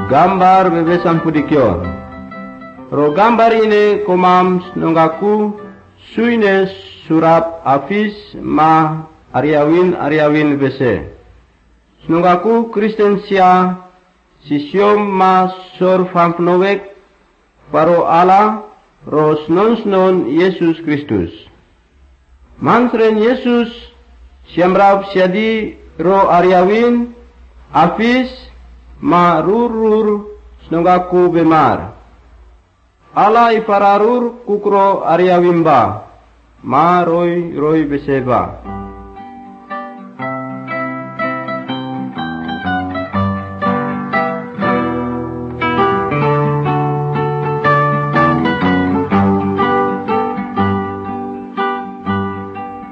Gambar bebesan pudikyo. Ro gambar ini komam nonggaku suine surap afis ma ariawin bese. Nonggaku Kristensia sisyom ma sor fampnowek paro ala ro snon Yesus Kristus. Mansren Yesus siamrap siadi ro ariawin afis ma rur snongaku bemar. Ala ipararur kukro ariawimba ma roy beseba.